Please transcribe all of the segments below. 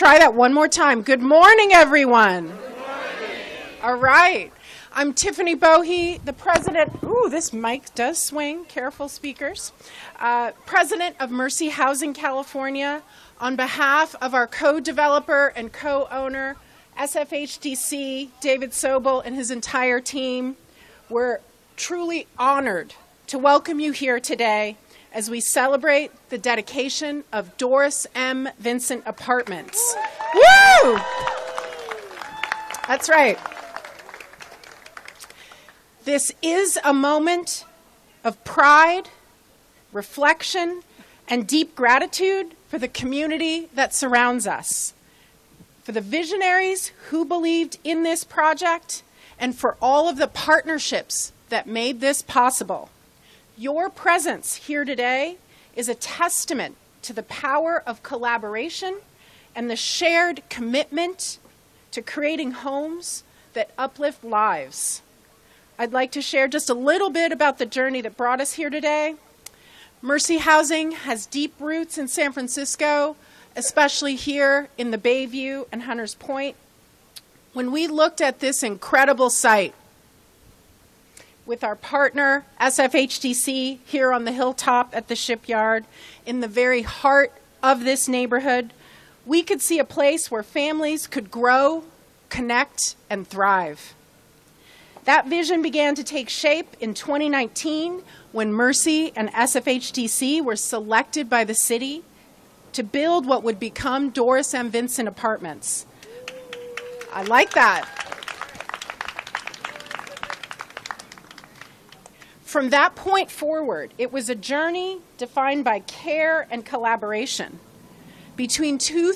Try that one more time. Good morning, everyone. Good morning. All right. I'm Tiffany Bohe, the president. Ooh, this mic does swing. Careful, speakers. President of Mercy Housing California. On behalf of our co-developer and co-owner, SFHDC, David Sobel, and his entire team, we're truly honored to welcome you here today as we celebrate the dedication of Doris M. Vincent Apartments. Woo! That's right. This is a moment of pride, reflection, and deep gratitude for the community that surrounds us, for the visionaries who believed in this project, and for all of the partnerships that made this possible. Your presence here today is a testament to the power of collaboration and the shared commitment to creating homes that uplift lives. I'd like to share just a little bit about the journey that brought us here today. Mercy Housing has deep roots in San Francisco, especially here in the Bayview and Hunters Point. When we looked at this incredible site with our partner, SFHDC, here on the hilltop at the shipyard, in the very heart of this neighborhood, we could see a place where families could grow, connect, and thrive. That vision began to take shape in 2019 when Mercy and SFHDC were selected by the city to build what would become Doris M. Vincent Apartments. I like that. From that point forward, it was a journey defined by care and collaboration. Between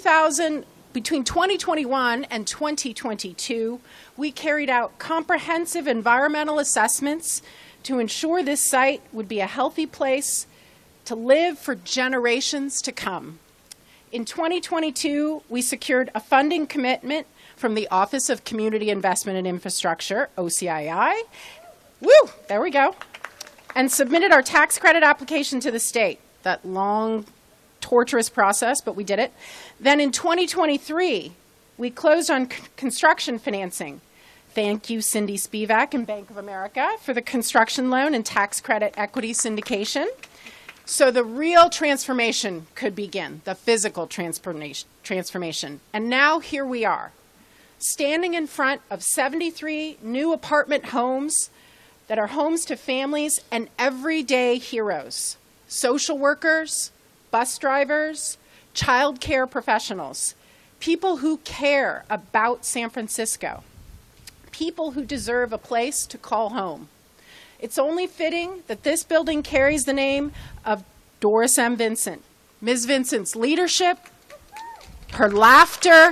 2021 and 2022, we carried out comprehensive environmental assessments to ensure this site would be a healthy place to live for generations to come. In 2022, we secured a funding commitment from the Office of Community Investment and Infrastructure, OCII. Woo, there we go. And submitted our tax credit application to the state. That long, torturous process, but we did it. Then in 2023, we closed on construction financing. Thank you, Cindy Spivak and Bank of America, for the construction loan and tax credit equity syndication. So the real transformation could begin, the physical transformation. And now here we are, standing in front of 73 new apartment homes that are homes to families and everyday heroes, social workers, bus drivers, child care professionals, people who care about San Francisco, people who deserve a place to call home. It's only fitting that this building carries the name of Doris M. Vincent. Ms. Vincent's leadership, her laughter,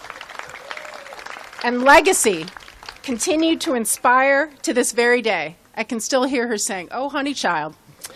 and legacy continue to inspire to this very day. I can still hear her saying, "Oh, honey child."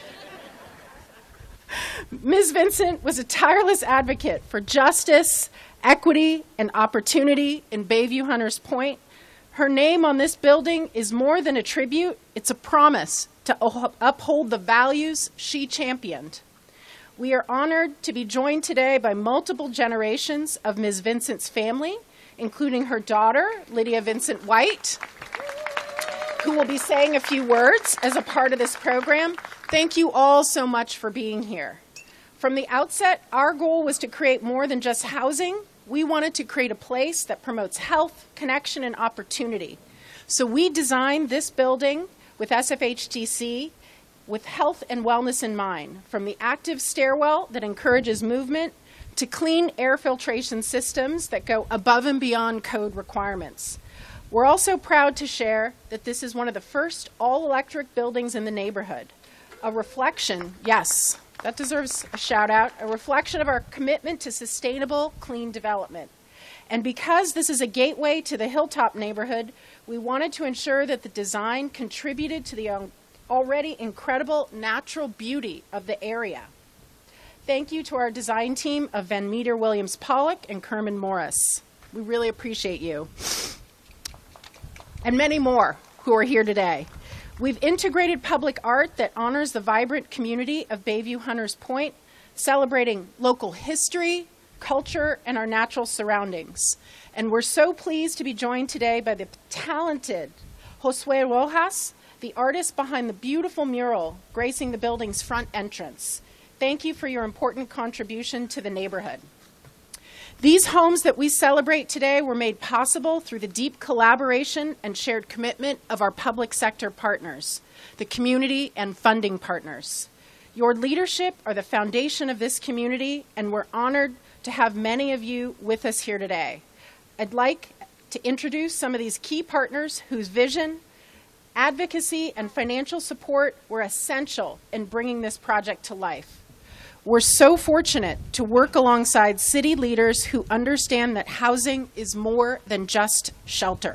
Ms. Vincent was a tireless advocate for justice, equity, and opportunity in Bayview Hunters Point. Her name on this building is more than a tribute. It's a promise to uphold the values she championed. We are honored to be joined today by multiple generations of Ms. Vincent's family, including her daughter, Lydia Vincent White, who will be saying a few words as a part of this program. Thank you all so much for being here. From the outset, our goal was to create more than just housing. We wanted to create a place that promotes health, connection, and opportunity. So we designed this building with SFHDC with health and wellness in mind, from the active stairwell that encourages movement to clean air filtration systems that go above and beyond code requirements. We're also proud to share that this is one of the first all-electric buildings in the neighborhood. A reflection, yes, that deserves a shout out, a reflection of our commitment to sustainable, clean development. And because this is a gateway to the Hilltop neighborhood, we wanted to ensure that the design contributed to the already incredible natural beauty of the area. Thank you to our design team of Van Meter Williams Pollock and Kerman Morris. We really appreciate you. And many more who are here today. We've integrated public art that honors the vibrant community of Bayview Hunters Point, celebrating local history, culture, and our natural surroundings. And we're so pleased to be joined today by the talented Josue Rojas, the artist behind the beautiful mural gracing the building's front entrance. Thank you for your important contribution to the neighborhood. These homes that we celebrate today were made possible through the deep collaboration and shared commitment of our public sector partners, the community and funding partners. Your leadership are the foundation of this community, and we're honored to have many of you with us here today. I'd like to introduce some of these key partners whose vision, advocacy, and financial support were essential in bringing this project to life. We're so fortunate to work alongside city leaders who understand that housing is more than just shelter.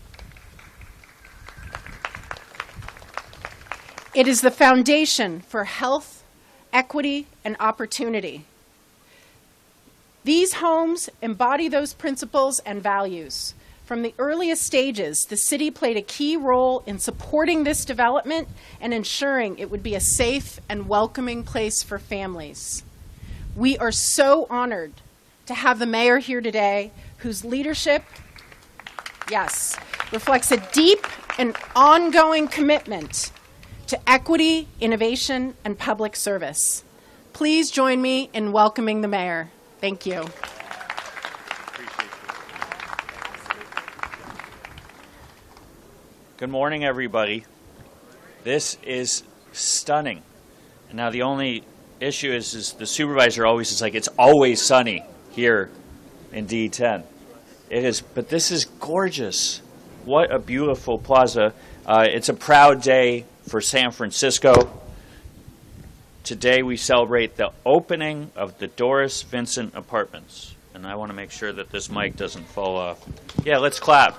It is the foundation for health, equity, and opportunity. These homes embody those principles and values. From the earliest stages, the city played a key role in supporting this development and ensuring it would be a safe and welcoming place for families. We are so honored to have the mayor here today, whose leadership, yes, reflects a deep and ongoing commitment to equity, innovation, and public service. Please join me in welcoming the mayor. Thank you. Good morning, everybody. This is stunning. And now the only issue is the supervisor always is like, it's always sunny here in D10. It is, but this is gorgeous. What a beautiful plaza. It's a proud day for San Francisco. Today we celebrate the opening of the Doris Vincent Apartments. And I want to make sure that this mic doesn't fall off. Yeah, let's clap.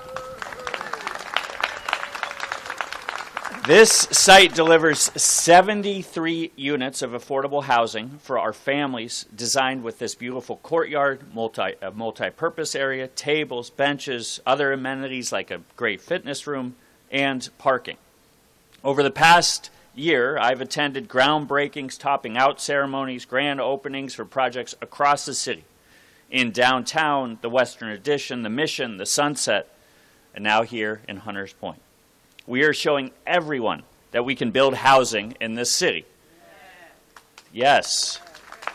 This site delivers 73 units of affordable housing for our families, designed with this beautiful courtyard, multi-purpose area, tables, benches, other amenities like a great fitness room, and parking. Over the past year, I've attended groundbreakings, topping out ceremonies, grand openings for projects across the city. In downtown, the Western Addition, the Mission, the Sunset, and now here in Hunters Point. We are showing everyone that we can build housing in this city. Yes.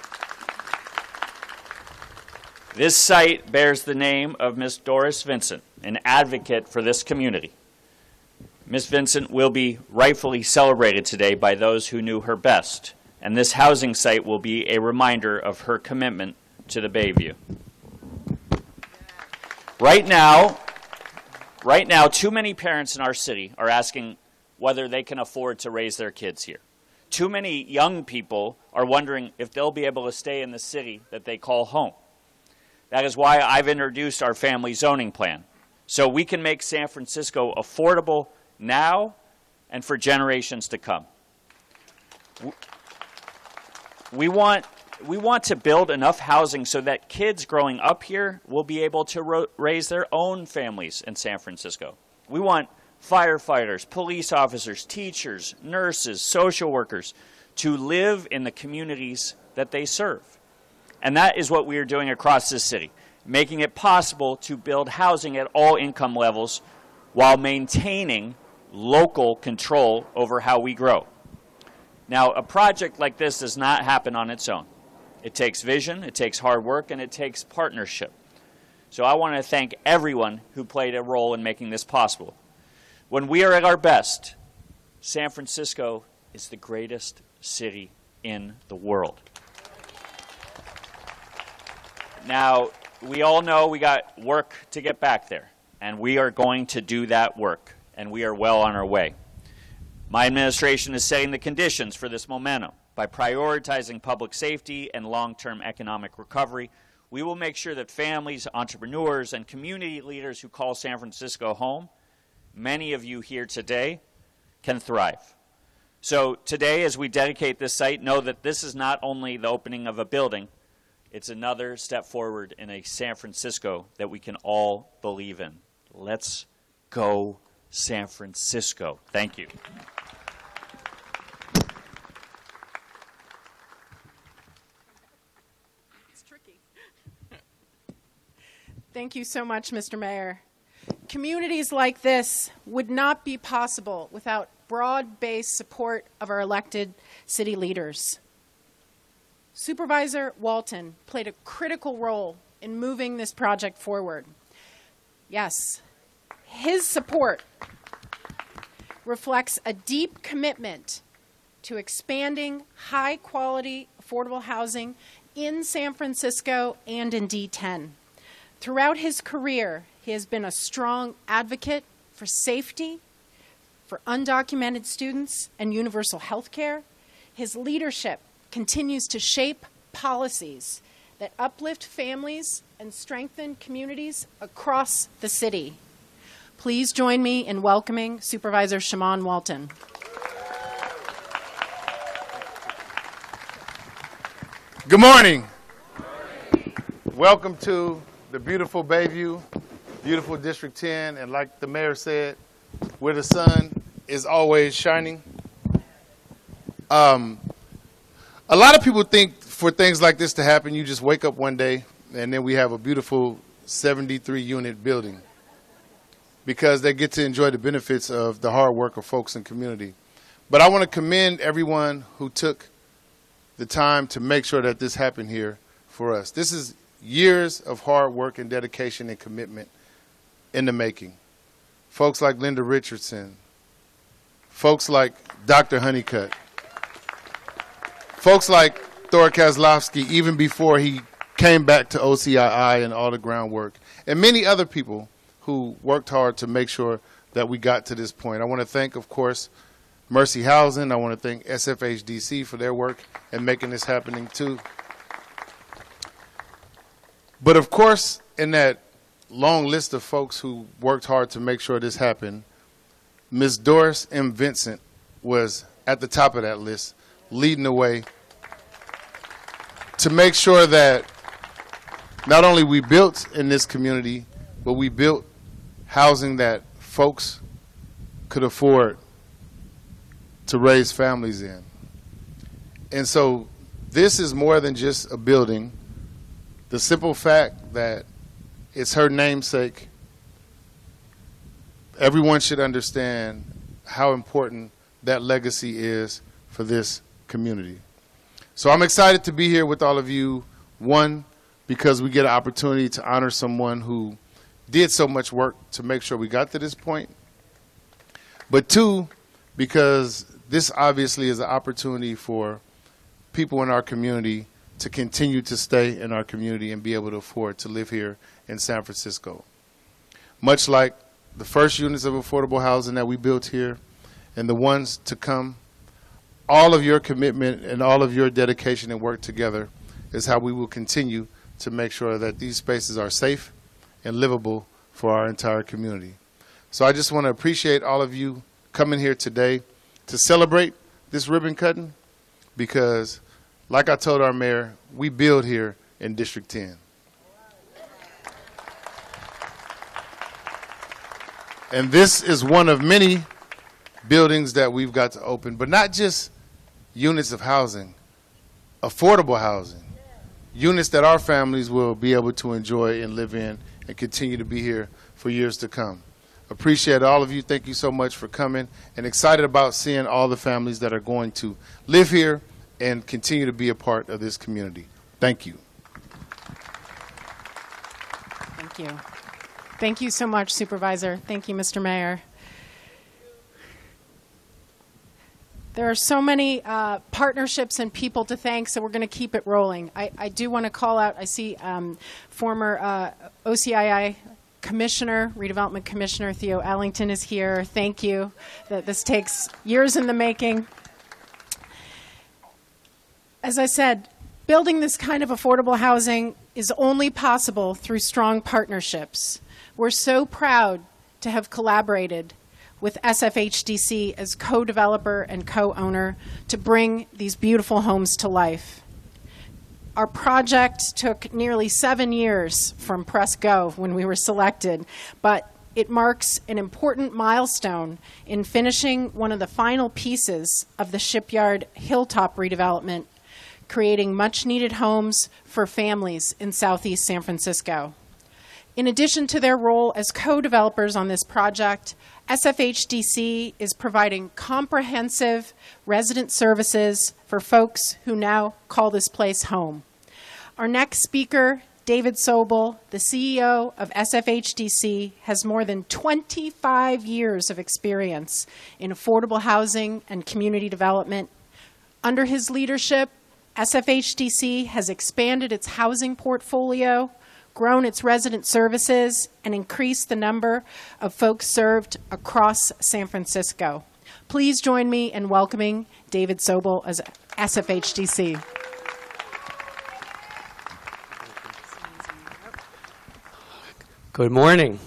This site bears the name of Miss Doris Vincent, an advocate for this community. Miss Vincent will be rightfully celebrated today by those who knew her best, and this housing site will be a reminder of her commitment to the Bayview. Right now, too many parents in our city are asking whether they can afford to raise their kids here. Too many young people are wondering if they'll be able to stay in the city that they call home. That is why I've introduced our family zoning plan, so we can make San Francisco affordable now and for generations to come. We want to build enough housing so that kids growing up here will be able to raise their own families in San Francisco. We want firefighters, police officers, teachers, nurses, social workers to live in the communities that they serve. And that is what we are doing across this city, making it possible to build housing at all income levels while maintaining local control over how we grow. Now, a project like this does not happen on its own. It takes vision, it takes hard work, and it takes partnership. So I want to thank everyone who played a role in making this possible. When we are at our best, San Francisco is the greatest city in the world. Now, we all know we got work to get back there, and we are going to do that work, and we are well on our way. My administration is setting the conditions for this momentum. By prioritizing public safety and long-term economic recovery, we will make sure that families, entrepreneurs, and community leaders who call San Francisco home, many of you here today, can thrive. So today, as we dedicate this site, know that this is not only the opening of a building, it's another step forward in a San Francisco that we can all believe in. Let's go San Francisco. Thank you. It's tricky. Thank you so much, Mr. Mayor. Communities like this would not be possible without broad-based support of our elected city leaders. Supervisor Walton played a critical role in moving this project forward. Yes, his support reflects a deep commitment to expanding high-quality, affordable housing in San Francisco and in D10. Throughout his career, he has been a strong advocate for safety, for undocumented students, and universal health care. His leadership continues to shape policies that uplift families and strengthen communities across the city. Please join me in welcoming Supervisor Shamann Walton. Good morning. Welcome to the beautiful Bayview, beautiful District 10, and like the mayor said, where the sun is always shining. A lot of people think for things like this to happen, you just wake up one day and then we have a beautiful 73-unit building because they get to enjoy the benefits of the hard work of folks in community. But I want to commend everyone who took the time to make sure that this happened here for us. This is years of hard work and dedication and commitment in the making. Folks like Linda Richardson, folks like Dr. Honeycutt, folks like Thor Kozlowski, even before he came back to OCII and all the groundwork, and many other people who worked hard to make sure that we got to this point. I want to thank, of course, Mercy Housing. I want to thank SFHDC for their work and making this happening too. But of course, in that long list of folks who worked hard to make sure this happened, Ms. Doris M. Vincent was at the top of that list, leading the way to make sure that not only we built in this community, but we built housing that folks could afford to raise families in. And so this is more than just a building. The simple fact that it's her namesake, everyone should understand how important that legacy is for this community. So I'm excited to be here with all of you, one, because we get an opportunity to honor someone who did so much work to make sure we got to this point, but two, because this obviously is an opportunity for people in our community to continue to stay in our community and be able to afford to live here in San Francisco. Much like the first units of affordable housing that we built here and the ones to come, all of your commitment and all of your dedication and work together is how we will continue to make sure that these spaces are safe and livable for our entire community. So I just want to appreciate all of you coming here today to celebrate this ribbon cutting because, like I told our mayor, we build here in District 10. And this is one of many buildings that we've got to open, but not just units of housing, affordable housing, units that our families will be able to enjoy and live in and continue to be here for years to come. Appreciate all of you. Thank you so much for coming and excited about seeing all the families that are going to live here and continue to be a part of this community. Thank you. Thank you. Thank you so much, Supervisor. Thank you, Mr. Mayor. There are so many partnerships and people to thank, so we're going to keep it rolling. I do want to call out, I see former OCII Commissioner, Redevelopment Commissioner Theo Ellington is here. Thank you. This takes years in the making. As I said, building this kind of affordable housing is only possible through strong partnerships. We're so proud to have collaborated with SFHDC as co-developer and co-owner to bring these beautiful homes to life. Our project took nearly 7 years from press go when we were selected, but it marks an important milestone in finishing one of the final pieces of the Shipyard Hilltop redevelopment, creating much-needed homes for families in Southeast San Francisco. In addition to their role as co-developers on this project, SFHDC is providing comprehensive resident services for folks who now call this place home. Our next speaker, David Sobel, the CEO of SFHDC, has more than 25 years of experience in affordable housing and community development. Under his leadership, SFHDC has expanded its housing portfolio, grown its resident services, and increased the number of folks served across San Francisco. Please join me in welcoming David Sobel as SFHDC. Good morning.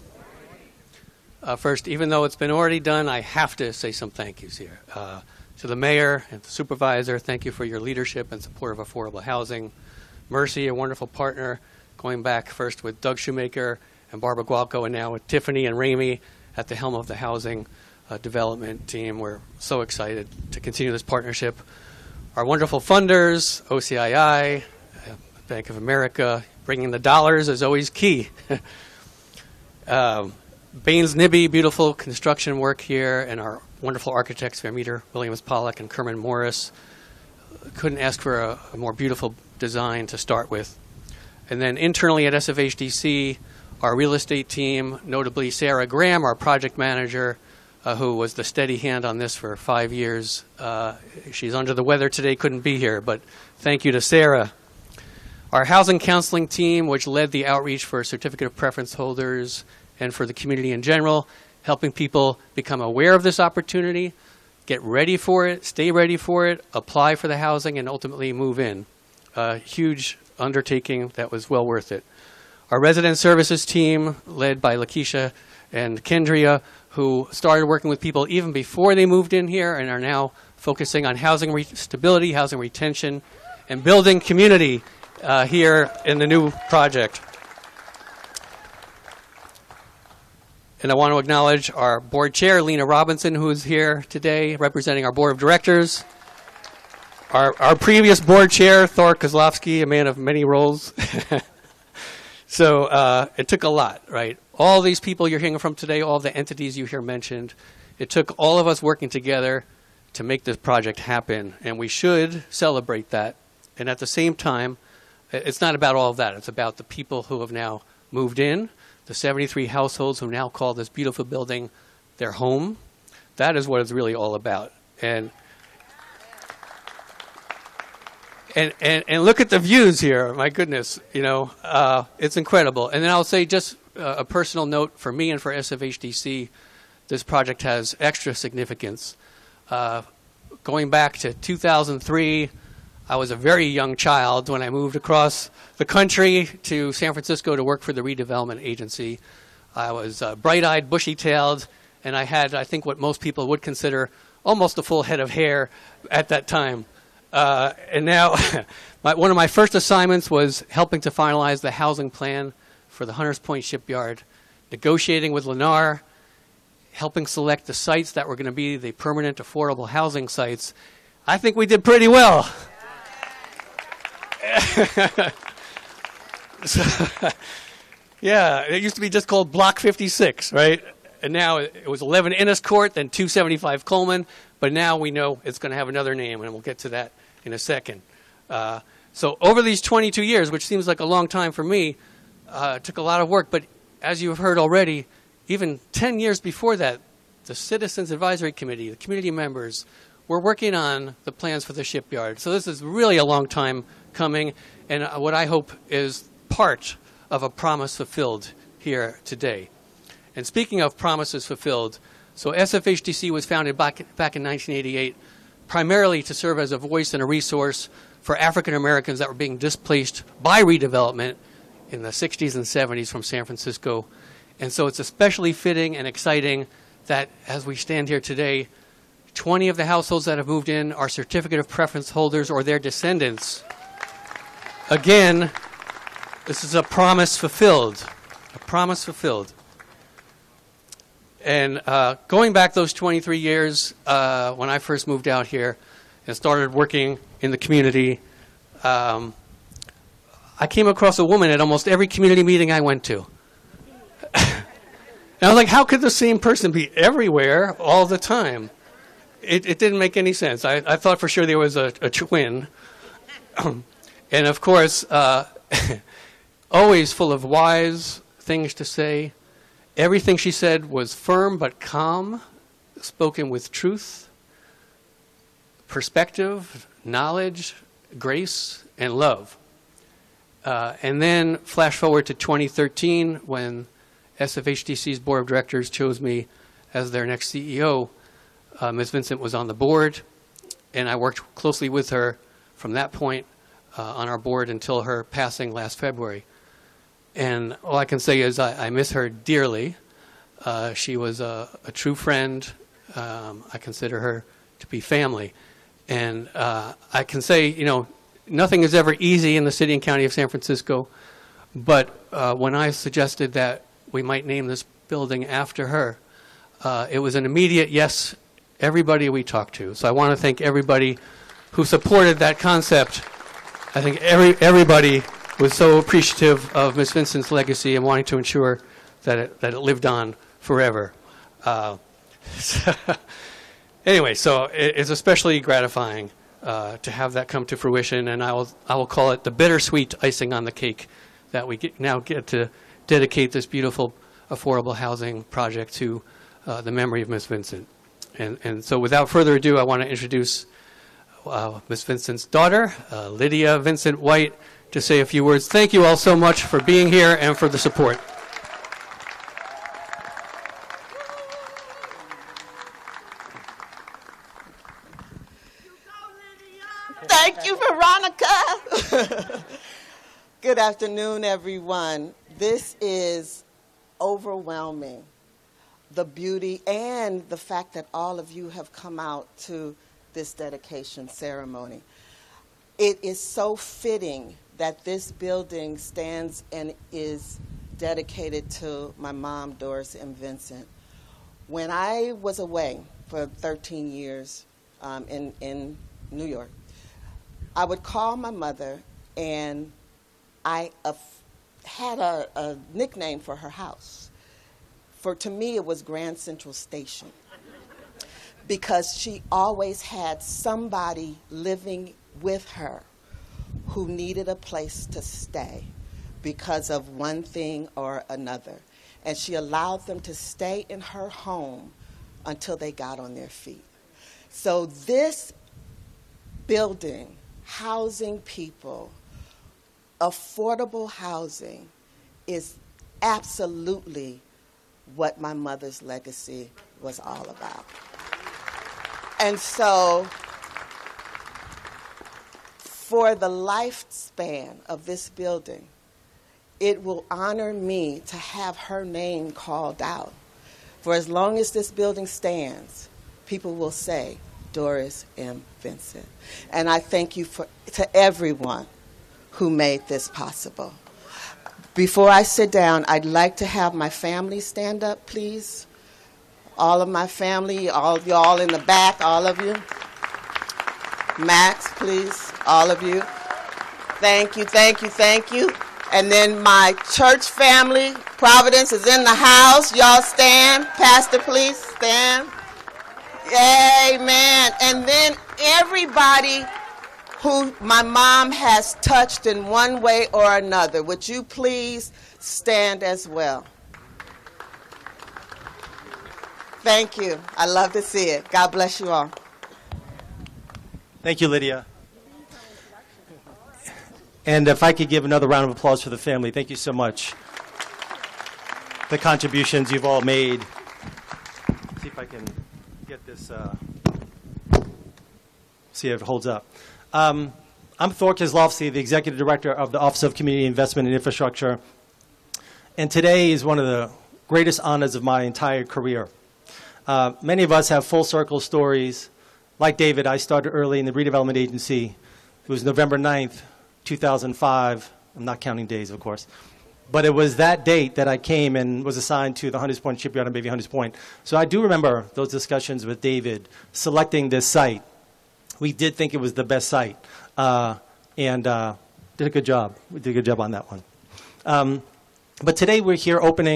First, even though it's been already done, I have to say some thank yous here. To the mayor and the supervisor, thank you for your leadership and support of affordable housing. Mercy, a wonderful partner, going back first with Doug Shoemaker and Barbara Gualco, and now with Tiffany and Ramey at the helm of the housing development team. We're so excited to continue this partnership. Our wonderful funders, OCII, Bank of America, bringing the dollars is always key. Baines Nibby, beautiful construction work here, and our wonderful architects, Vermeter, Williams Pollock, and Kerman Morris. Couldn't ask for a more beautiful design to start with. And then internally at SFHDC, our real estate team, notably Sarah Graham, our project manager, who was the steady hand on this for 5 years. She's under the weather today, couldn't be here, but thank you to Sarah. Our housing counseling team, which led the outreach for certificate of preference holders and for the community in general, helping people become aware of this opportunity, get ready for it, stay ready for it, apply for the housing, and ultimately move in. A huge undertaking that was well worth it. Our resident services team, led by Lakeisha and Kendria, who started working with people even before they moved in here and are now focusing on housing stability, housing retention, and building community here in the new project. And I want to acknowledge our board chair, Lena Robinson, who is here today representing our board of directors. Our previous board chair, Thor Kozlowski, a man of many roles. So it took a lot, right? All these people you're hearing from today, all the entities you hear mentioned, it took all of us working together to make this project happen. And we should celebrate that. And at the same time, it's not about all of that. It's about the people who have now moved in, the 73 households who now call this beautiful building their home. That is what it's really all about. And look at the views here. My goodness, you know, it's incredible. And then I'll say just a personal note for me and for SFHDC, this project has extra significance. Going back to 2003, I was a very young child when I moved across the country to San Francisco to work for the redevelopment agency. I was bright-eyed, bushy-tailed, and I had, I think, what most people would consider almost a full head of hair at that time. And now, one of my first assignments was helping to finalize the housing plan for the Hunters Point Shipyard, negotiating with Lennar, helping select the sites that were going to be the permanent affordable housing sites. I think we did pretty well. So, yeah, it used to be just called Block 56, right? And now it was 11 Innis Court, then 275 Coleman, but now we know it's going to have another name, and we'll get to that in a second. So over these 22 years, which seems like a long time for me, it took a lot of work, but as you have heard already, even 10 years before that, the Citizens Advisory Committee, the community members, were working on the plans for the shipyard. So this is really a long time coming, and what I hope is part of a promise fulfilled here today. And speaking of promises fulfilled, so SFHDC was founded back in 1988 primarily to serve as a voice and a resource for African Americans that were being displaced by redevelopment in the 60s and 70s from San Francisco. And so it's especially fitting and exciting that as we stand here today, 20 of the households that have moved in are certificate of preference holders or their descendants. Again, this is a promise fulfilled, a promise fulfilled. And going back those 23 years, when I first moved out here and started working in the community, I came across a woman at almost every community meeting I went to. And I was like, how could the same person be everywhere all the time? It didn't make any sense. I thought for sure there was a twin. And of course, always full of wise things to say. Everything she said was firm but calm, spoken with truth, perspective, knowledge, grace, and love. And then flash forward to 2013 when SFHDC's board of directors chose me as their next CEO. Ms. Vincent was on the board, and I worked closely with her from that point on our board until her passing last February. And all I can say is I miss her dearly. She was a true friend. I consider her to be family. And I can say, you know, nothing is ever easy in the city and county of San Francisco, but when I suggested that we might name this building after her, it was an immediate yes, everybody we talked to. So I want to thank everybody who supported that concept. I think everybody was so appreciative of Ms. Vincent's legacy and wanting to ensure that it lived on forever. Anyway, so it's especially gratifying to have that come to fruition, and I will call it the bittersweet icing on the cake that we now get to dedicate this beautiful affordable housing project to the memory of Ms. Vincent. And so without further ado, I want to introduce Ms. Vincent's daughter, Lydia Vincent White, to say a few words. Thank you all so much for being here and for the support. Thank you, Veronica. Good afternoon, everyone. This is overwhelming, the beauty and the fact that all of you have come out to this dedication ceremony. It is so fitting that this building stands and is dedicated to my mom, Doris M. Vincent. When I was away for 13 years in New York, I would call my mother, and I had a nickname for her house. To me, it was Grand Central Station, because she always had somebody living with her who needed a place to stay because of one thing or another. And she allowed them to stay in her home until they got on their feet. So this building, housing people, affordable housing, is absolutely what my mother's legacy was all about. And so for the lifespan of this building, it will honor me to have her name called out. For as long as this building stands, people will say, Doris M. Vincent. And I thank you to everyone who made this possible. Before I sit down, I'd like to have my family stand up, please. All of my family, all of y'all in the back, all of you. Max, please, all of you. Thank you, thank you, thank you. And then my church family, Providence is in the house. Y'all stand. Pastor, please stand. Amen. And then everybody who my mom has touched in one way or another, would you please stand as well? Thank you. I love to see it. God bless you all. Thank you, Lydia. And if I could give another round of applause for the family, thank you so much. The contributions you've all made. Let's see if I can get this, see if it holds up. I'm Thor Kozlowski, the Executive Director of the Office of Community Investment and Infrastructure. And today is one of the greatest honors of my entire career. Many of us have full circle stories. Like David, I started early in the redevelopment agency. It was November 9th, 2005. I'm not counting days, of course. But it was that date that I came and was assigned to the Hunters Point Shipyard on Bayview Hunters Point. So I do remember those discussions with David selecting this site. We did think it was the best site, and did a good job. We did a good job on that one. But today we're here opening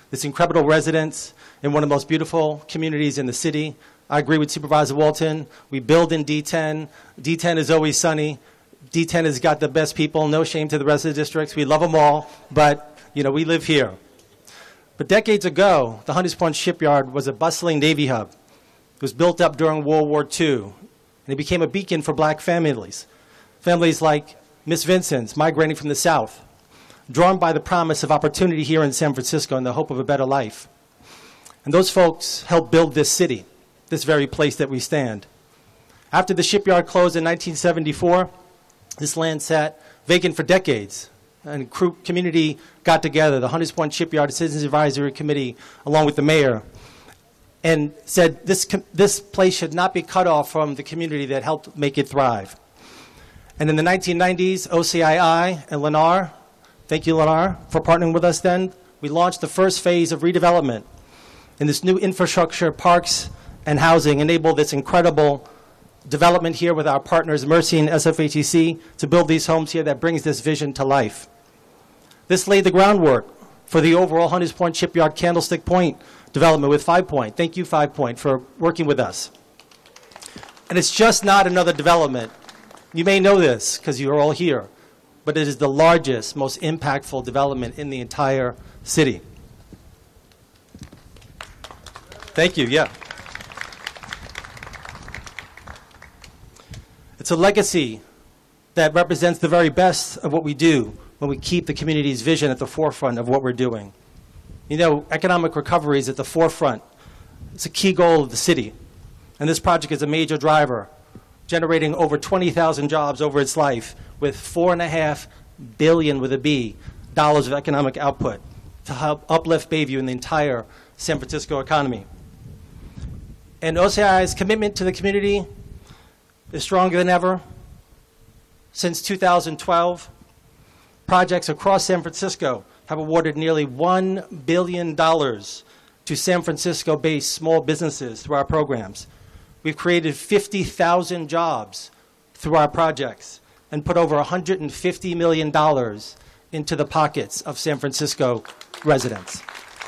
this incredible residence in one of the most beautiful communities in the city. I agree with Supervisor Walton. We build in D10. D10 is always sunny. D10 has got the best people. No shame to the rest of the districts. We love them all, but we live here. But decades ago, the Hunters Point Shipyard was a bustling Navy hub. It was built up during World War II, and it became a beacon for black families. Families like Miss Vincent's, migrating from the South, drawn by the promise of opportunity here in San Francisco and the hope of a better life. And those folks helped build this city, this very place that we stand. After the shipyard closed in 1974, this land sat vacant for decades. And community got together, the Hunters Point Shipyard Citizens Advisory Committee, along with the mayor, and said this place should not be cut off from the community that helped make it thrive. And in the 1990s, OCII and Lennar, thank you Lennar for partnering with us then, we launched the first phase of redevelopment. And this new infrastructure, parks, and housing enabled this incredible development here with our partners Mercy and SFHEC to build these homes here that brings this vision to life. This laid the groundwork for the overall Hunters Point Shipyard Candlestick Point development with Five Point. Thank you, Five Point, for working with us. And it's just not another development. You may know this because you're all here, but it is the largest, most impactful development in the entire city. Thank you, yeah. It's a legacy that represents the very best of what we do when we keep the community's vision at the forefront of what we're doing. Economic recovery is at the forefront. It's a key goal of the city. And this project is a major driver, generating over 20,000 jobs over its life with $4.5 billion with a B dollars of economic output to help uplift Bayview and the entire San Francisco economy. And OCI's commitment to the community is stronger than ever. Since 2012, projects across San Francisco have awarded nearly $1 billion to San Francisco-based small businesses through our programs. We've created 50,000 jobs through our projects and put over $150 million into the pockets of San Francisco residents.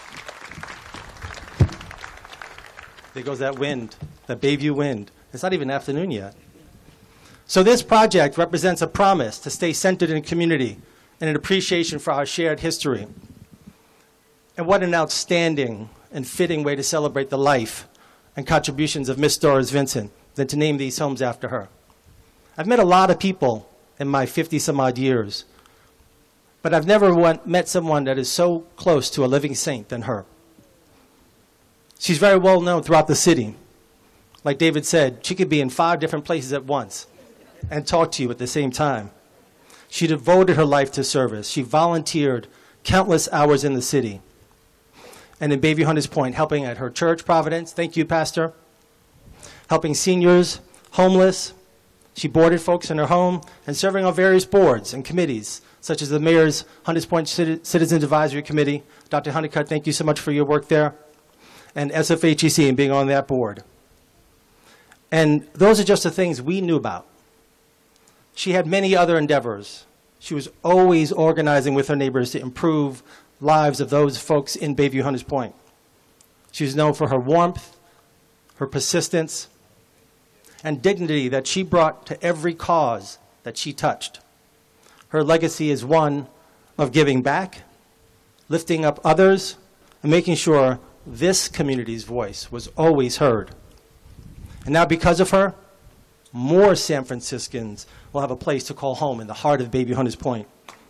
There goes that wind, that Bayview wind. It's not even afternoon yet. So this project represents a promise to stay centered in community and an appreciation for our shared history. And what an outstanding and fitting way to celebrate the life and contributions of Miss Doris Vincent than to name these homes after her. I've met a lot of people in my 50-some-odd years, but I've never met someone that is so close to a living saint than her. She's very well known throughout the city. Like David said, she could be in 5 different places at once and talk to you at the same time. She devoted her life to service. She volunteered countless hours in the city. And in Bayview Hunters Point, helping at her church, Providence, thank you, Pastor, helping seniors, homeless. She boarded folks in her home and serving on various boards and committees, such as the Mayor's Hunters Point Citizens Advisory Committee. Dr. Honeycutt, thank you so much for your work there. And SFHEC and being on that board. And those are just the things we knew about. She had many other endeavors. She was always organizing with her neighbors to improve lives of those folks in Bayview Hunters Point. She was known for her warmth, her persistence, and dignity that she brought to every cause that she touched. Her legacy is one of giving back, lifting up others, and making sure this community's voice was always heard. And now because of her, more San Franciscans will have a place to call home in the heart of Bayview Hunters Point.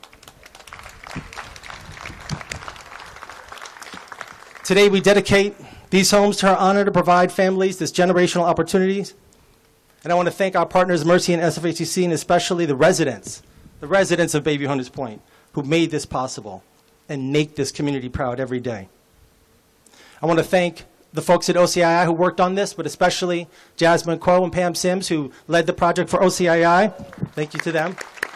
Today we dedicate these homes to her honor to provide families this generational opportunities. And I want to thank our partners Mercy and SFHEC and especially the residents of Bayview Hunters Point who made this possible and make this community proud every day. I want to thank the folks at OCII who worked on this, but especially Jasmine Crow and Pam Sims, who led the project for OCII. Thank you to them.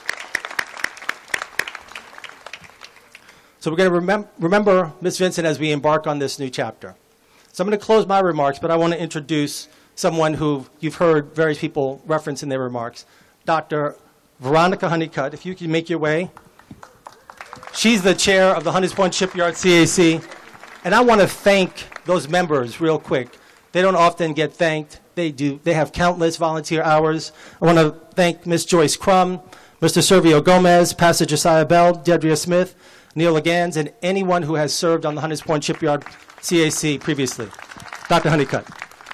So we're going to remember Ms. Vincent as we embark on this new chapter. So I'm going to close my remarks, but I want to introduce someone who you've heard various people reference in their remarks, Dr. Veronica Honeycutt, if you can make your way. She's the chair of the Hunters Point Shipyard CAC. And I want to thank those members real quick. They don't often get thanked. They do. They have countless volunteer hours. I want to thank Ms. Joyce Crum, Mr. Servio Gomez, Pastor Josiah Bell, Dedria Smith, Neil Legans, and anyone who has served on the Hunters Point Shipyard CAC previously. Dr. Honeycutt.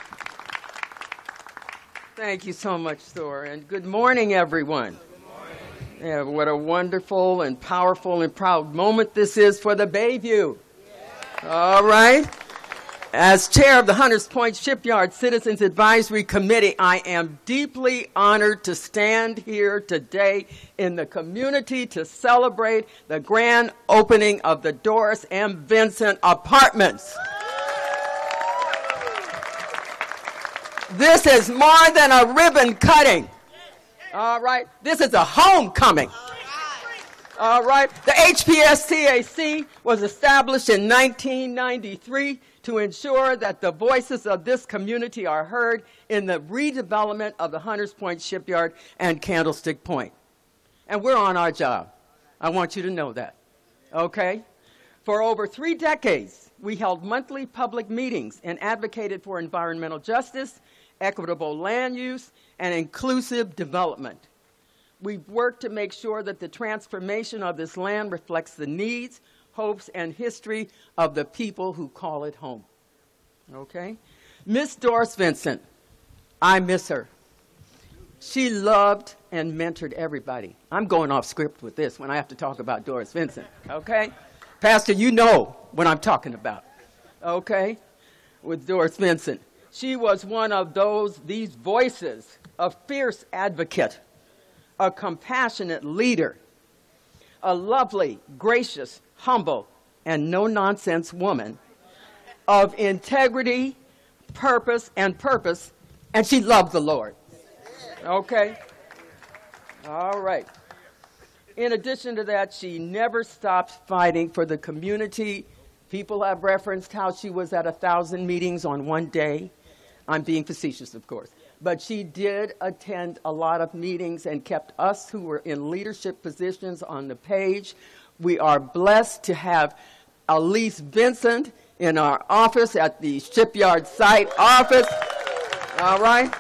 Thank you so much, Thor, and good morning, everyone. Good morning. Yeah, what a wonderful and powerful and proud moment this is for the Bayview. Yeah. All right. As chair of the Hunters Point Shipyard Citizens Advisory Committee, I am deeply honored to stand here today in the community to celebrate the grand opening of the Doris M. Vincent Apartments. This is more than a ribbon cutting. All right. This is a homecoming. All right. The HPSCAC was established in 1993 to ensure that the voices of this community are heard in the redevelopment of the Hunters Point Shipyard and Candlestick Point. And we're on our job. I want you to know that. Okay? For over 3 decades, we held monthly public meetings and advocated for environmental justice, equitable land use, and inclusive development. We've worked to make sure that the transformation of this land reflects the needs, hopes, and history of the people who call it home. Okay? Miss Doris Vincent, I miss her. She loved and mentored everybody. I'm going off script with this when I have to talk about Doris Vincent. Okay? Pastor, you know what I'm talking about. Okay? With Doris Vincent. She was one of these voices, a fierce advocate, a compassionate leader, a lovely, gracious, humble, and no-nonsense woman of integrity, purpose, and she loved the Lord. Okay? All right. In addition to that, she never stopped fighting for the community. People have referenced how she was at 1,000 meetings on one day. I'm being facetious, of course. But she did attend a lot of meetings and kept us who were in leadership positions on the page. We are blessed to have Elise Vincent in our office at the shipyard site office. All right?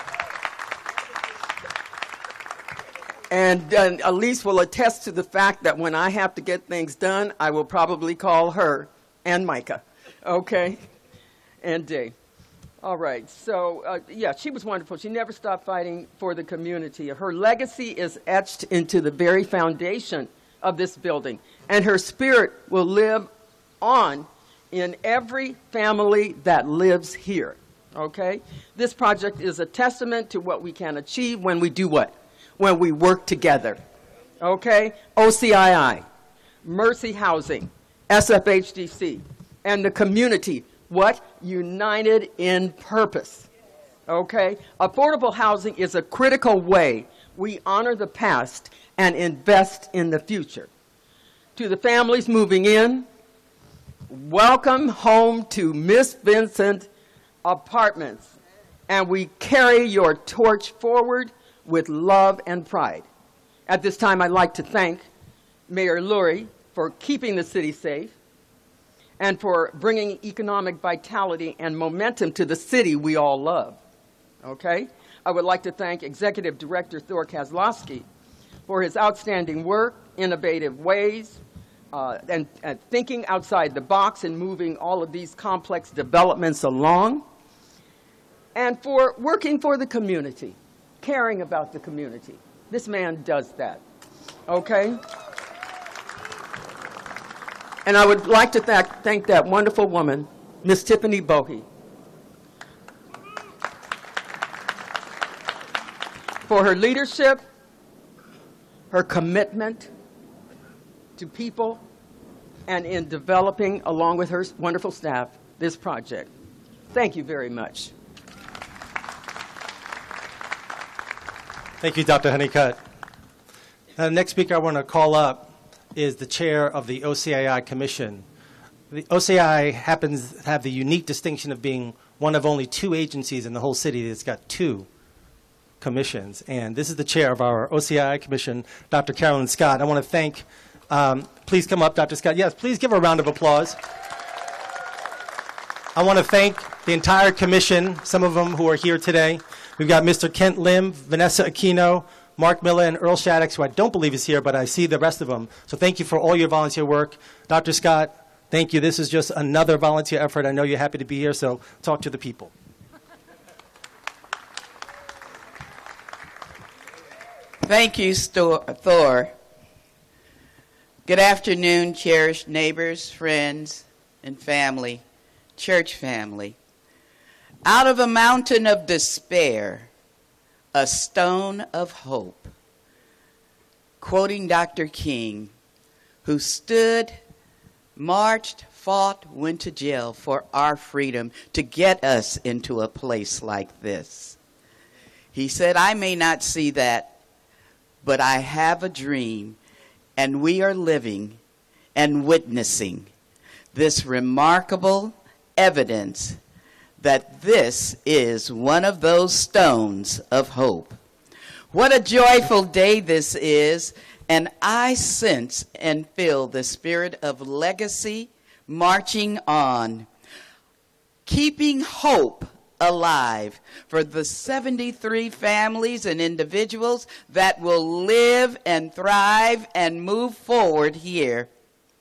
And Elise will attest to the fact that when I have to get things done, I will probably call her and Micah. Okay? And Dave. All right, so, yeah, she was wonderful. She never stopped fighting for the community. Her legacy is etched into the very foundation of this building, and her spirit will live on in every family that lives here, okay? This project is a testament to what we can achieve when we do what? When we work together, okay? OCII, Mercy Housing, SFHDC, and the community. What? United in purpose. Okay? Affordable housing is a critical way we honor the past and invest in the future. To the families moving in, welcome home to Miss Vincent Apartments. And we carry your torch forward with love and pride. At this time, I'd like to thank Mayor Lurie for keeping the city safe, and for bringing economic vitality and momentum to the city we all love. Okay? I would like to thank Executive Director Thor Kozlowski for his outstanding work, innovative ways, and thinking outside the box and moving all of these complex developments along, and for working for the community, caring about the community. This man does that. Okay? And I would like to thank that wonderful woman, Miss Tiffany Bohe, for her leadership, her commitment to people, and in developing, along with her wonderful staff, this project. Thank you very much. Thank you, Dr. Honeycutt. The next speaker I want to call up is the chair of the OCII Commission. The OCII happens to have the unique distinction of being one of only 2 agencies in the whole city that's got 2 commissions. And this is the chair of our OCII Commission, Dr. Carolyn Scott. I want to thank, please come up, Dr. Scott. Yes, please give her a round of applause. I want to thank the entire commission, some of them who are here today. We've got Mr. Kent Lim, Vanessa Aquino, Mark Miller, and Earl Shaddix, who I don't believe is here, but I see the rest of them. So thank you for all your volunteer work. Dr. Scott, thank you. This is just another volunteer effort. I know you're happy to be here, so talk to the people. Thank you, Thor. Good afternoon, cherished neighbors, friends, and family, church family. Out of a mountain of despair, a stone of hope. Quoting Dr. King, who stood, marched, fought, went to jail for our freedom to get us into a place like this. He said, I may not see that, but I have a dream, and we are living and witnessing this remarkable evidence that this is one of those stones of hope. What a joyful day this is, and I sense and feel the spirit of legacy marching on, keeping hope alive for the 73 families and individuals that will live and thrive and move forward here.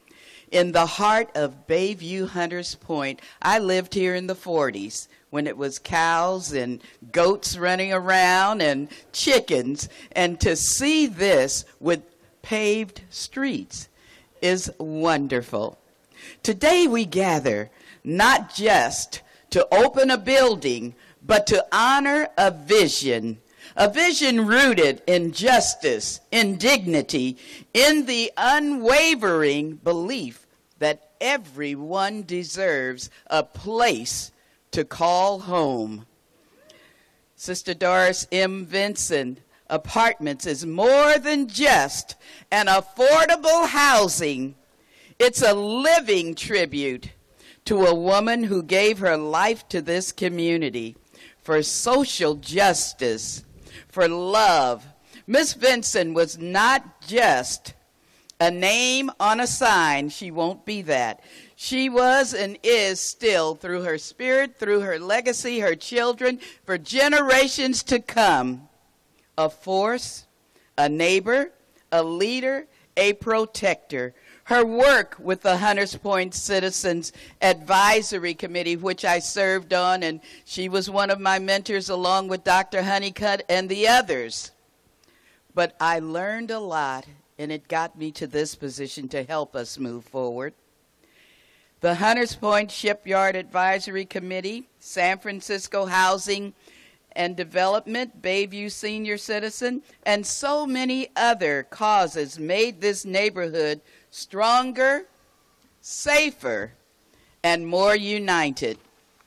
In the heart of Bayview Hunters Point, I lived here in the 40s when it was cows and goats running around and chickens. And to see this with paved streets is wonderful. Today we gather not just to open a building, but to honor a vision rooted in justice, in dignity, in the unwavering belief that everyone deserves a place to call home. Sister Doris M. Vinson, Apartments is more than just an affordable housing. It's a living tribute to a woman who gave her life to this community for social justice, for love. Miss Vinson was not just a name on a sign. She won't be that. She was and is still, through her spirit, through her legacy, her children, for generations to come, a force, a neighbor, a leader, a protector. Her work with the Hunters Point Citizens Advisory Committee, which I served on, and she was one of my mentors along with Dr. Honeycutt and the others. But I learned a lot, and it got me to this position to help us move forward. The Hunters Point Shipyard Advisory Committee, San Francisco Housing and Development, Bayview Senior Citizen, and so many other causes made this neighborhood stronger, safer, and more united.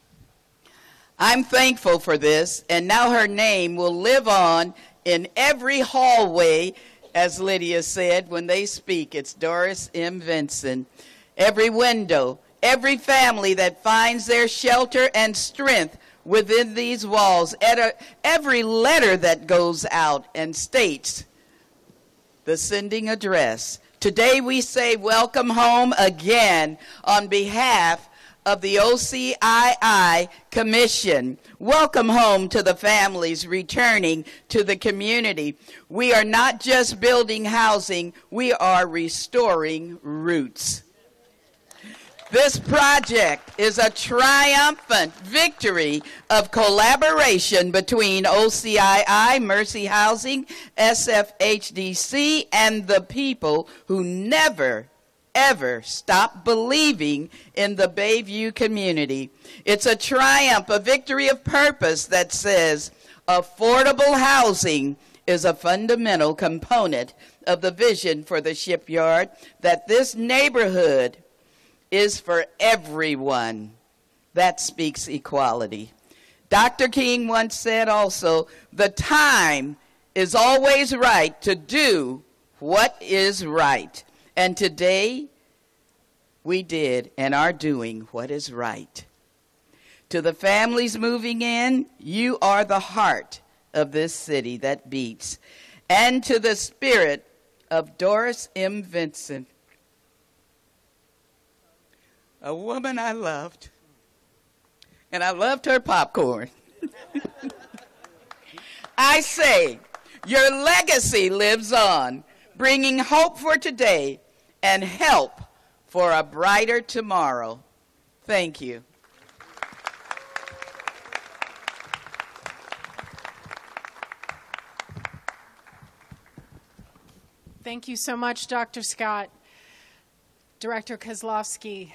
I'm thankful for this, and now her name will live on in every hallway, as Lydia said when they speak. It's Doris M. Vinson. Every window, every family that finds their shelter and strength within these walls, every letter that goes out and states the sending address. Today we say welcome home again on behalf of the OCII Commission. Welcome home to the families returning to the community. We are not just building housing, we are restoring roots. This project is a triumphant victory of collaboration between OCII, Mercy Housing, SFHDC, and the people who never, ever stop believing in the Bayview community. It's a triumph, a victory of purpose that says affordable housing is a fundamental component of the vision for the shipyard, that this neighborhood is for everyone. That speaks equality. Dr. King once said also, the time is always right to do what is right. And today, we did and are doing what is right. To the families moving in, you are the heart of this city that beats. And to the spirit of Doris M. Vinson, a woman I loved, and I loved her popcorn. I say, your legacy lives on, bringing hope for today and help for a brighter tomorrow. Thank you. Thank you so much, Dr. Scott, Director Kozlowski,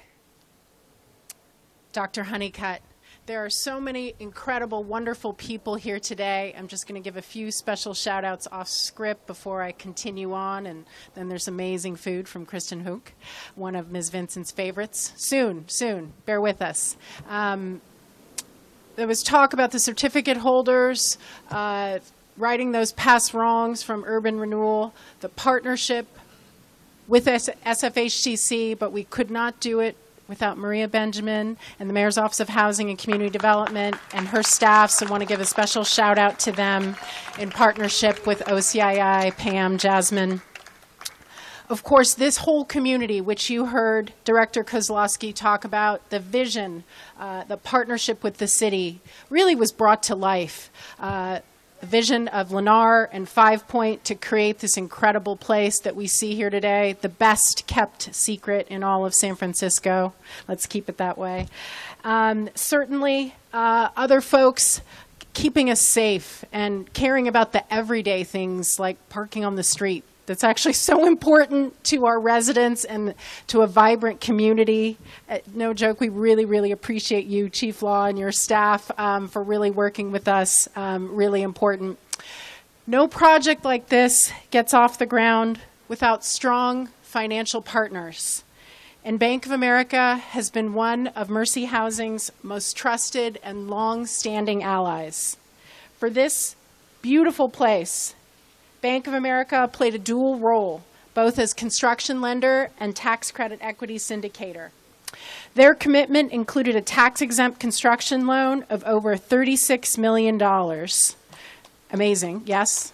Dr. Honeycutt. There are so many incredible, wonderful people here today. I'm just going to give a few special shout-outs off script before I continue on, and then there's amazing food from Kristen Hook, one of Ms. Vincent's favorites. Soon, bear with us. There was talk about the certificate holders, righting those past wrongs from Urban Renewal, the partnership with SFHCC, but we could not do it without Maria Benjamin and the Mayor's Office of Housing and Community Development and her staff, so I want to give a special shout out to them in partnership with OCII, Pam, Jasmine. Of course, this whole community, which you heard Director Kozlowski talk about, the vision, the partnership with the city, really was brought to life. The vision of Lennar and 5 Point to create this incredible place that we see here today, the best kept secret in all of San Francisco. Let's keep it that way. Certainly, other folks keeping us safe and caring about the everyday things like parking on the street. That's actually so important to our residents and to a vibrant community. No joke, we really, really appreciate you, Chief Law, and your staff for really working with us. Really important. No project like this gets off the ground without strong financial partners. And Bank of America has been one of Mercy Housing's most trusted and long-standing allies. For this beautiful place, Bank of America played a dual role, both as construction lender and tax credit equity syndicator. Their commitment included a tax-exempt construction loan of over $36 million. Amazing, yes?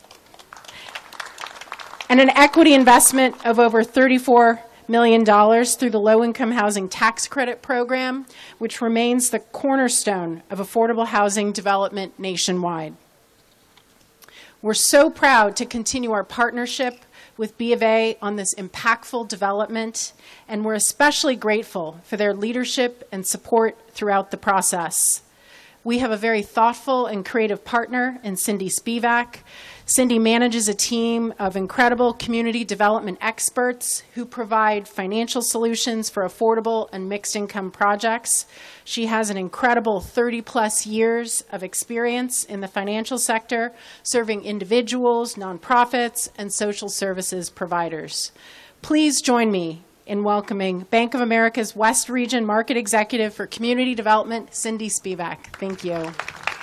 And an equity investment of over $34 million through the Low-Income Housing Tax Credit Program, which remains the cornerstone of affordable housing development nationwide. We're so proud to continue our partnership with B of A on this impactful development, and we're especially grateful for their leadership and support throughout the process. We have a very thoughtful and creative partner in Cindy Spivak. Cindy manages a team of incredible community development experts who provide financial solutions for affordable and mixed-income projects. She has an incredible 30-plus years of experience in the financial sector, serving individuals, nonprofits, and social services providers. Please join me in welcoming Bank of America's West Region Market Executive for Community Development, Cindy Spivak. Thank you.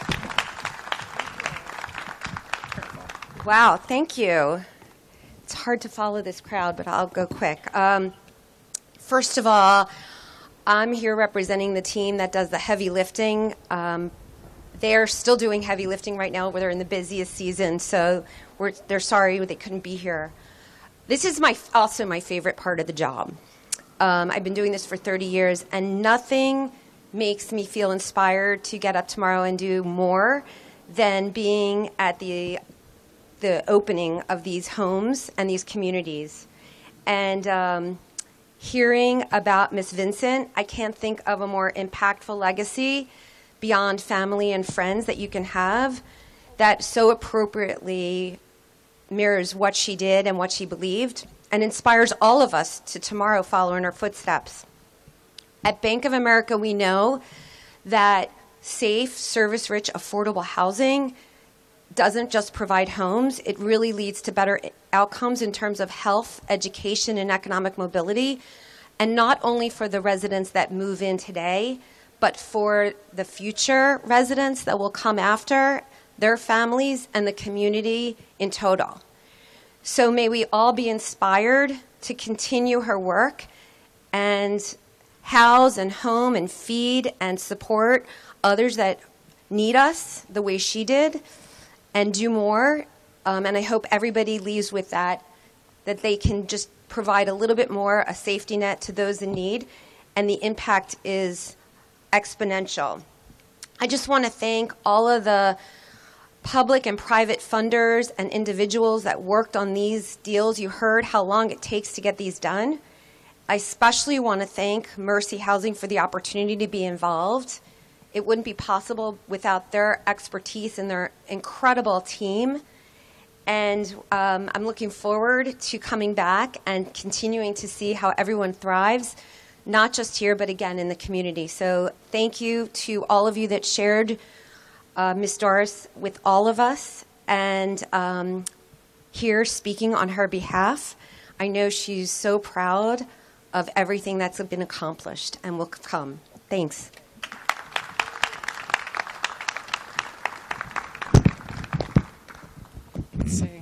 Wow, thank you. It's hard to follow this crowd, but I'll go quick. First of all, I'm here representing the team that does the heavy lifting. They're still doing heavy lifting right now. They're in the busiest season, so they're sorry they couldn't be here. This is also my favorite part of the job. I've been doing this for 30 years, and nothing makes me feel inspired to get up tomorrow and do more than being at the opening of these homes and these communities. And hearing about Miss Vincent, I can't think of a more impactful legacy beyond family and friends that you can have that so appropriately mirrors what she did and what she believed and inspires all of us to tomorrow follow in her footsteps. At Bank of America, we know that safe, service-rich, affordable housing doesn't just provide homes, it really leads to better outcomes in terms of health, education, and economic mobility, and not only for the residents that move in today, but for the future residents that will come after, their families, and the community in total. So may we all be inspired to continue her work and house and home and feed and support others that need us the way she did, and do more. And I hope everybody leaves with that they can just provide a little bit more, a safety net to those in need, and the impact is exponential. I just want to thank all of the public and private funders and individuals that worked on these deals. You heard how long it takes to get these done. I especially want to thank Mercy Housing for the opportunity to be involved. It wouldn't be possible without their expertise and their incredible team. And I'm looking forward to coming back and continuing to see how everyone thrives, not just here, but again in the community. So thank you to all of you that shared Ms. Doris with all of us, and here speaking on her behalf. I know she's so proud of everything that's been accomplished and will come. Thanks. Let's see.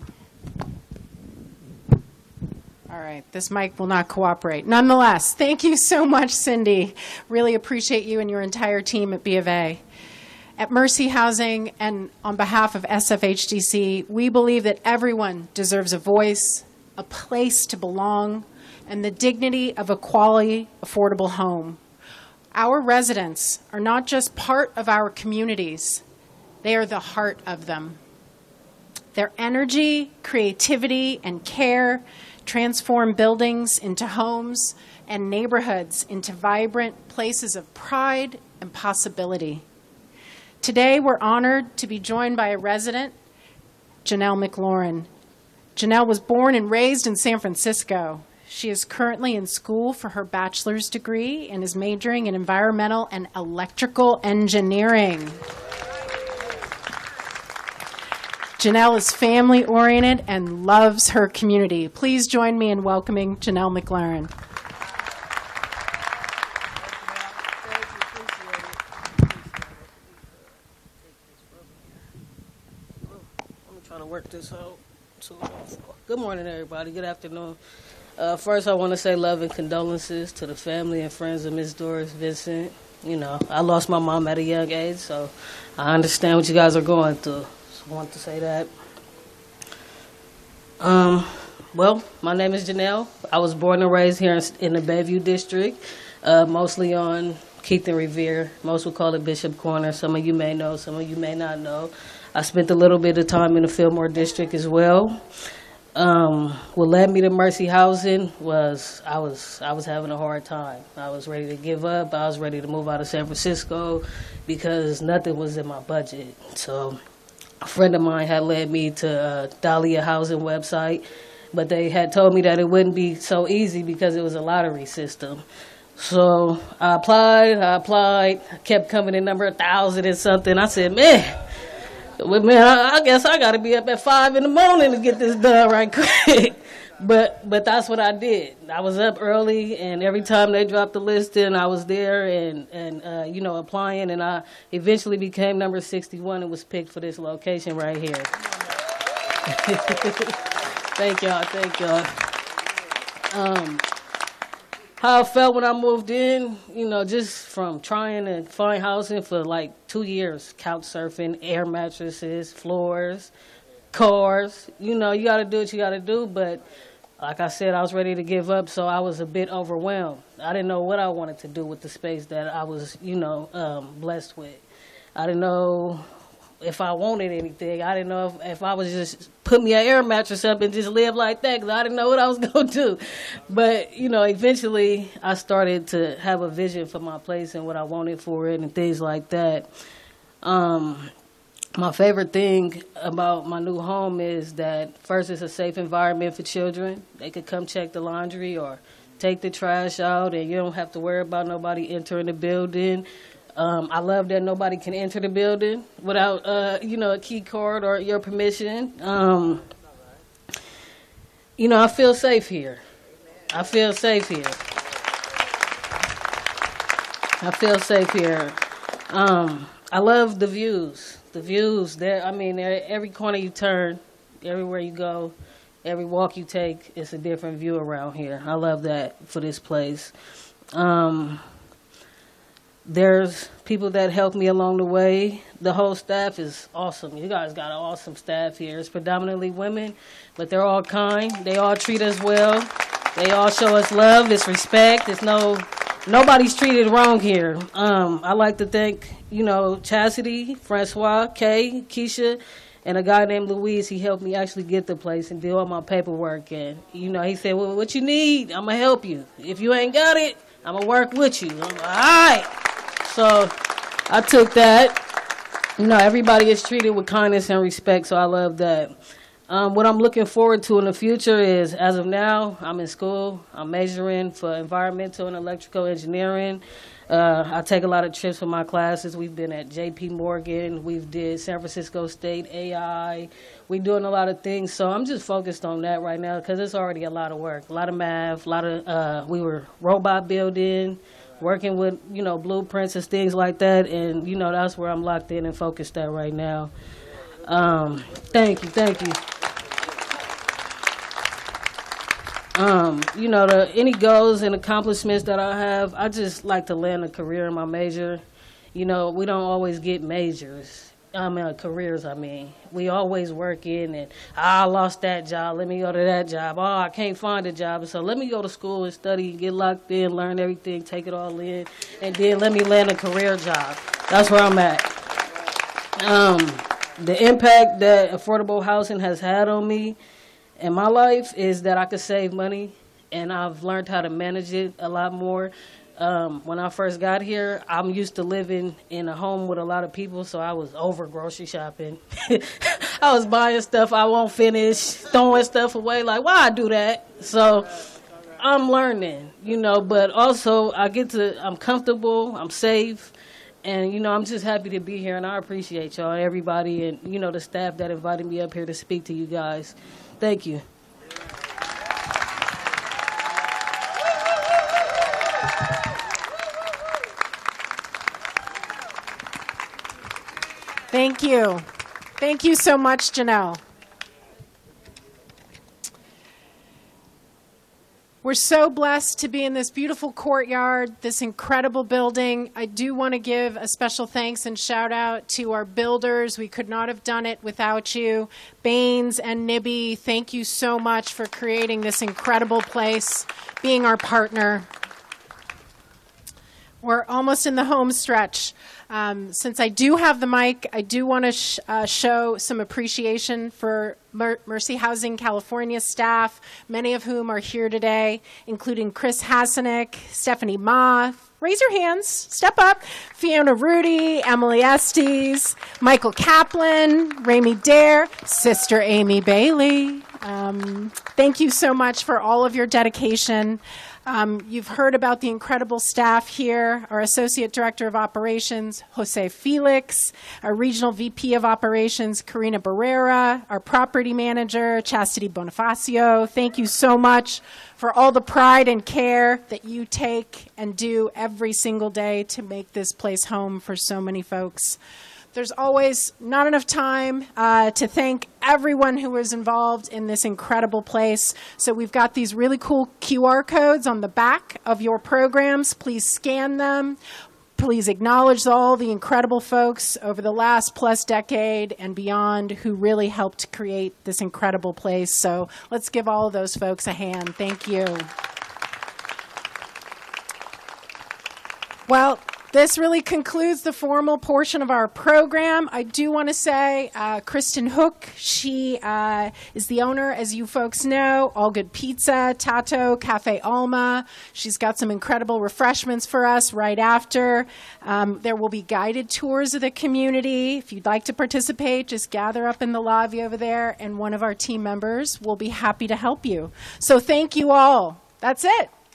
All right, this mic will not cooperate. Nonetheless, thank you so much, Cindy. Really appreciate you and your entire team at B of A. At Mercy Housing and on behalf of SFHDC, we believe that everyone deserves a voice, a place to belong, and the dignity of a quality, affordable home. Our residents are not just part of our communities, they are the heart of them. Their energy, creativity, and care transform buildings into homes and neighborhoods into vibrant places of pride and possibility. Today, we're honored to be joined by a resident, Janelle McLaurin. Janelle was born and raised in San Francisco. She is currently in school for her bachelor's degree and is majoring in environmental and electrical engineering. Janelle is family-oriented and loves her community. Please join me in welcoming Janelle McLaurin. Work this out. Good morning, everybody. Good afternoon. First, I want to say love and condolences to the family and friends of Ms. Doris Vincent. You know, I lost my mom at a young age, so I understand what you guys are going through. So I want to say that. Well, my name is Janelle. I was born and raised here in the Bayview District, mostly on Keith and Revere. Most would call it Bishop Corner. Some of you may know, some of you may not know. I spent a little bit of time in the Fillmore District as well. What led me to Mercy Housing was I was having a hard time. I was ready to give up. I was ready to move out of San Francisco because nothing was in my budget. So a friend of mine had led me to Dahlia Housing website, but they had told me that it wouldn't be so easy because it was a lottery system. So I applied, I kept coming in number 1,000 and something. I said, man, I guess I got to be up at 5 in the morning to get this done right quick. But that's what I did. I was up early, and every time they dropped the listing, I was there and you know, applying, and I eventually became number 61 and was picked for this location right here. Thank y'all. How I felt when I moved in, you know, just from trying to find housing for like 2 years, couch surfing, air mattresses, floors, cars. You know, you got to do what you got to do, but like I said, I was ready to give up, so I was a bit overwhelmed. I didn't know what I wanted to do with the space that I was, you know, blessed with. I didn't know if I wanted anything. I didn't know if I was just put me an air mattress up and just live like that, because I didn't know what I was going to do. But, you know, eventually I started to have a vision for my place and what I wanted for it and things like that. My favorite thing about my new home is that, first, it's a safe environment for children. They could come check the laundry or take the trash out, and you don't have to worry about nobody entering the building. I love that nobody can enter the building without, you know, a key card or your permission. You know, I feel safe here. I feel safe here. I love the views. The views, I mean, every corner you turn, everywhere you go, every walk you take, it's a different view around here. I love that for this place. There's people that help me along the way. The whole staff is awesome. You guys got an awesome staff here. It's predominantly women, but they're all kind. They all treat us well. They all show us love. It's respect. It's no nobody's treated wrong here. I like to thank, Chastity, Francois, Kay, Keisha, and a guy named Louise. He helped me actually get the place and do all my paperwork. And, he said, well, what you need, I'm going to help you. If you ain't got it, I'm going to work with you. I'm like, all right. So I took that. Everybody is treated with kindness and respect, so I love that. What I'm looking forward to in the future is, as of now, I'm in school. I'm majoring for environmental and electrical engineering. I take a lot of trips for my classes. We've been at J.P. Morgan. We've did San Francisco State AI. We're doing a lot of things. So I'm just focused on that right now because it's already a lot of work, a lot of math, we were robot building, working with, blueprints and things like that. And, that's where I'm locked in and focused at right now. Thank you. Any goals and accomplishments that I have, I just like to land a career in my major. We don't always get majors. Careers. We always work in and, I lost that job, let me go to that job. Oh, I can't find a job, so let me go to school and study, get locked in, learn everything, take it all in, and then let me land a career job. That's where I'm at. The impact that affordable housing has had on me in my life is that I could save money, and I've learned how to manage it a lot more. When I first got here, I'm used to living in a home with a lot of people, so I was over grocery shopping. I was buying stuff I won't finish, throwing stuff away, like, why I do that? So I'm learning, but also I'm comfortable, I'm safe, and, I'm just happy to be here, and I appreciate y'all, everybody, and, the staff that invited me up here to speak to you guys. Thank you. Thank you. Thank you so much, Janelle. We're so blessed to be in this beautiful courtyard, this incredible building. I do want to give a special thanks and shout out to our builders. We could not have done it without you. Baines and Nibby, thank you so much for creating this incredible place, being our partner. We're almost in the home stretch. Since I do have the mic, I do want to show some appreciation for Mercy Housing California staff, many of whom are here today, including Chris Hasenick, Stephanie Ma. Raise your hands. Step up. Fiona Rudy, Emily Estes, Michael Kaplan, Ramey Dare, Sister Amy Bailey. Thank you so much for all of your dedication. You've heard about the incredible staff here, our Associate Director of Operations, Jose Felix, our Regional VP of Operations, Karina Barrera, our Property Manager, Chastity Bonifacio. Thank you so much for all the pride and care that you take and do every single day to make this place home for so many folks. There's always not enough time to thank everyone who was involved in this incredible place. So we've got these really cool QR codes on the back of your programs. Please scan them. Please acknowledge all the incredible folks over the last plus decade and beyond who really helped create this incredible place. So let's give all of those folks a hand. Thank you. Well, this really concludes the formal portion of our program. I do want to say Kristen Hook, she is the owner, as you folks know, All Good Pizza, Tato, Cafe Alma. She's got some incredible refreshments for us right after. There will be guided tours of the community. If you'd like to participate, just gather up in the lobby over there, and one of our team members will be happy to help you. So thank you all. That's it.